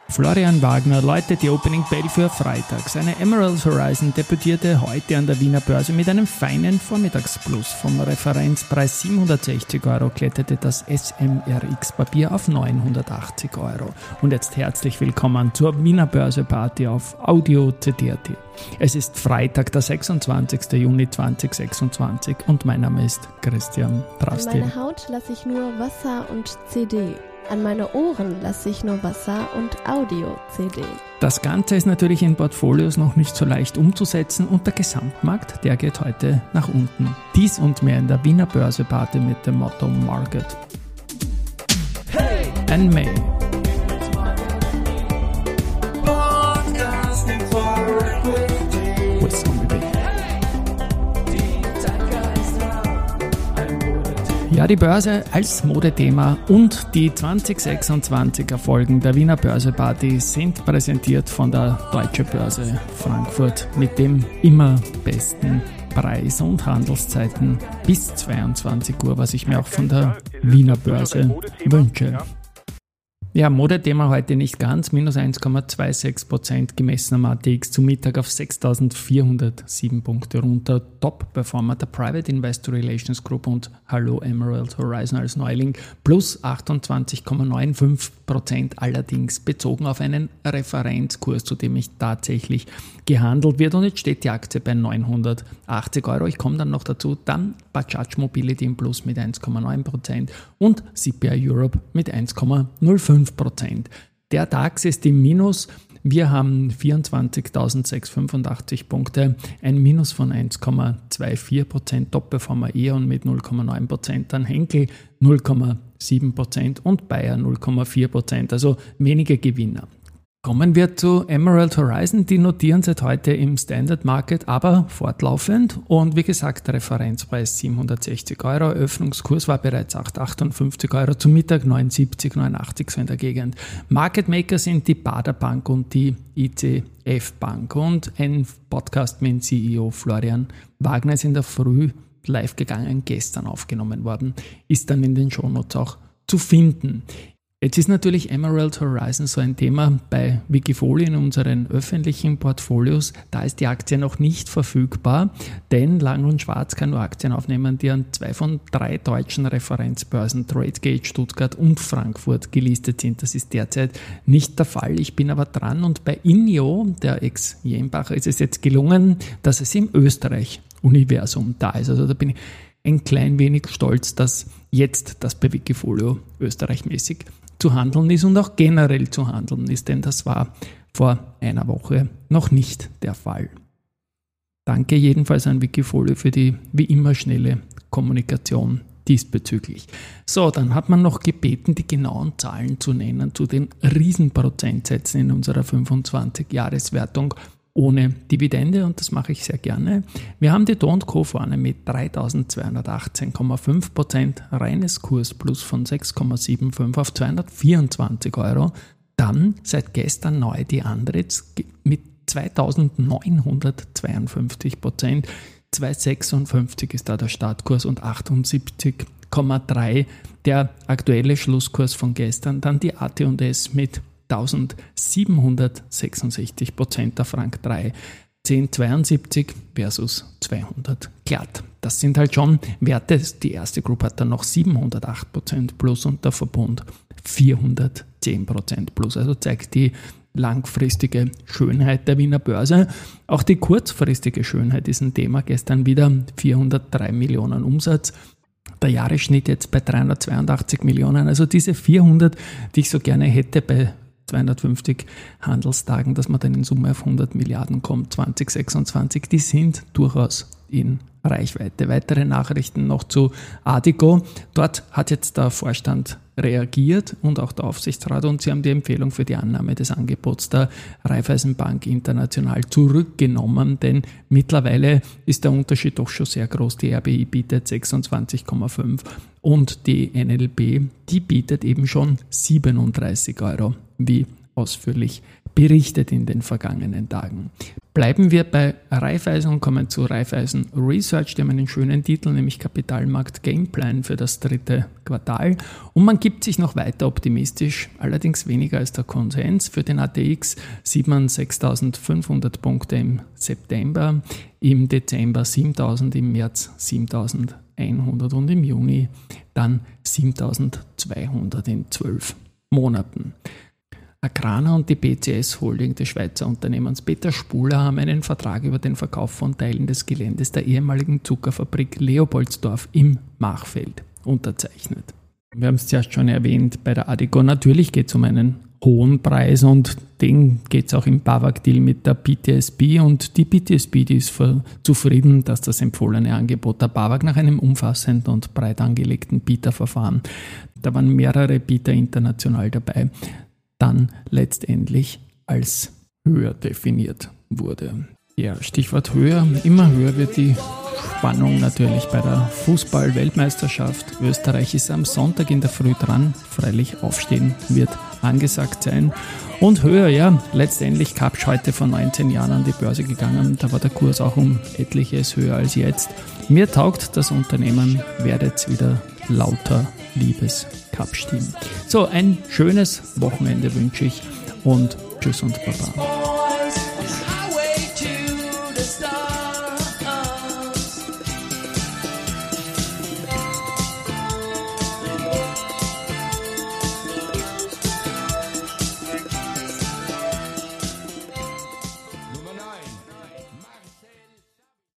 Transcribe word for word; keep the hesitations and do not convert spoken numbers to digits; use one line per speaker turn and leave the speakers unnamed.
Florian Wagner läutet die Opening Bell für Freitag. Seine Emerald Horizon debütierte heute an der Wiener Börse mit einem feinen Vormittagsplus. Vom Referenzpreis siebenhundertsechzig Euro kletterte das S M R X-Papier auf neunhundertachtzig Euro. Und jetzt herzlich willkommen zur Wiener Börse Party auf Audio C D R T. Es ist Freitag, der sechsundzwanzigster Juni zweitausendsechsundzwanzig und mein Name ist Christian Drasti.
An meine Haut lasse ich nur Wasser und C D. An meine Ohren lasse ich nur Wasser und Audio-C D.
Das Ganze ist natürlich in Portfolios noch nicht so leicht umzusetzen und der Gesamtmarkt, der geht heute nach unten. Dies und mehr in der Wiener Börse Party mit dem Motto Market hey! And May. Ja, die Börse als Modethema und die zweitausendsechsundzwanziger Folgen der Wiener Börse Party sind präsentiert von der Deutsche Börse Frankfurt mit dem immer besten Preis und Handelszeiten bis zweiundzwanzig Uhr, was ich mir auch von der Wiener Börse wünsche. Ja, Modethema heute nicht ganz, minus eins Komma sechsundzwanzig Prozent gemessen am A T X zum Mittag auf sechstausendvierhundertsieben Punkte runter. Top-Performer der Private Investor Relations Group und Hallo Emerald Horizon als Neuling plus achtundzwanzig Komma fünfundneunzig Prozent, allerdings bezogen auf einen Referenzkurs, zu dem ich tatsächlich gehandelt wird, und jetzt steht die Aktie bei neunhundertachtzig Euro. Ich komme dann noch dazu. Dann Bajaj Mobility im Plus mit eins Komma neun Prozent und C P I Europe mit eins Komma null fünf Prozent. Der DAX ist im Minus. Wir haben vierundzwanzigtausendsechshundertfünfundachtzig Punkte, ein Minus von eins Komma vierundzwanzig Prozent, Top-Performer E.ON mit null Komma neun Prozent, dann Henkel null Komma sieben Prozent und Bayer null Komma vier Prozent, also wenige Gewinner. Kommen wir zu Emerald Horizon, die notieren seit heute im Standard Market, aber fortlaufend, und wie gesagt, Referenzpreis siebenhundertsechzig Euro, Öffnungskurs war bereits achthundertachtundfünfzig Euro, zum Mittag neunundsiebzig, neunundachtzig so in der Gegend. Market Maker sind die Baader Bank und die I C F Bank, und ein Podcast mit dem C E O Florian Wagner ist in der Früh live gegangen, gestern aufgenommen worden, ist dann in den Shownotes auch zu finden. Jetzt ist natürlich Emerald Horizon so ein Thema bei Wikifolio in unseren öffentlichen Portfolios. Da ist die Aktie noch nicht verfügbar, denn Lang und Schwarz kann nur Aktien aufnehmen, die an zwei von drei deutschen Referenzbörsen, Tradegate, Stuttgart und Frankfurt, gelistet sind. Das ist derzeit nicht der Fall. Ich bin aber dran, und bei Inio, der Ex-Jenbacher, ist es jetzt gelungen, dass es im Österreich-Universum da ist. Also da bin ich ein klein wenig stolz, dass jetzt das bei Wikifolio österreichmäßig zu handeln ist und auch generell zu handeln ist, denn das war vor einer Woche noch nicht der Fall. Danke jedenfalls an Wikifolio für die wie immer schnelle Kommunikation diesbezüglich. So, dann hat man noch gebeten, die genauen Zahlen zu nennen zu den Riesenprozentsätzen in unserer fünfundzwanzig-Jahres-Wertung ohne Dividende, und das mache ich sehr gerne. Wir haben die Do und Co vorne mit dreitausendzweihundertachtzehn Komma fünf Prozent, reines Kursplus von sechs Komma fünfundsiebzig auf zweihundertvierundzwanzig Euro. Dann seit gestern neu die Andritz mit zweitausendneunhundertzweiundfünfzig Prozent, zweihundertsechsundfünfzig ist da der Startkurs und achtundsiebzig Komma drei der aktuelle Schlusskurs von gestern. Dann die A T und S mit eintausendsiebenhundertsechsundsechzig Prozent, der Frank drei, zehn Komma zweiundsiebzig versus zweihundert glatt. Das sind halt schon Werte. Die erste Group hat dann noch siebenhundertacht Prozent plus und der Verbund vierhundertzehn Prozent plus. Also zeigt die langfristige Schönheit der Wiener Börse. Auch die kurzfristige Schönheit ist ein Thema. Gestern wieder vierhundertdrei Millionen Umsatz. Der Jahresschnitt jetzt bei dreihundertzweiundachtzig Millionen. Also diese vierhundert, die ich so gerne hätte bei zweihundertfünfzig Handelstagen, dass man dann in Summe auf hundert Milliarden kommt, zweitausendsechsundzwanzig, die sind durchaus in Reichweite. Weitere Nachrichten noch zu Addiko. Dort hat jetzt der Vorstand reagiert und auch der Aufsichtsrat, und sie haben die Empfehlung für die Annahme des Angebots der Raiffeisenbank International zurückgenommen, denn mittlerweile ist der Unterschied doch schon sehr groß. Die R B I bietet sechsundzwanzig Komma fünf und die N L B, die bietet eben schon siebenunddreißig Euro wie ausführlich berichtet in den vergangenen Tagen. Bleiben wir bei Raiffeisen und kommen zu Raiffeisen Research. Die haben einen schönen Titel, nämlich Kapitalmarkt Gameplan für das dritte Quartal. Und man gibt sich noch weiter optimistisch, allerdings weniger als der Konsens. Für den A T X sieht man sechstausendfünfhundert Punkte im September, im Dezember siebentausend, im März siebentausendeinhundert und im Juni dann siebentausendzweihundert in zwölf Monaten. Agrana und die B C S Holding des Schweizer Unternehmens Peter Spuhler haben einen Vertrag über den Verkauf von Teilen des Geländes der ehemaligen Zuckerfabrik Leopoldsdorf im Machfeld unterzeichnet. Wir haben es zuerst schon erwähnt bei der Addiko. Natürlich geht es um einen hohen Preis und den geht es auch im BAWAG-Deal mit der B T S B und die B T S B, die ist zufrieden, dass das empfohlene Angebot der BAWAG nach einem umfassenden und breit angelegten Bieterverfahren, da waren mehrere Bieter international dabei, dann letztendlich als höher definiert wurde. Ja, Stichwort höher. Immer höher wird die Spannung natürlich bei der Fußball-Weltmeisterschaft. Österreich ist am Sonntag in der Früh dran. Freilich aufstehen wird angesagt sein. Und höher, ja, letztendlich Kapsch heute vor neunzehn Jahren an die Börse gegangen. Da war der Kurs auch um etliches höher als jetzt. Mir taugt das Unternehmen, werdet wieder lauter, liebes Kapsch-Team. So, ein schönes Wochenende wünsche ich und tschüss und baba.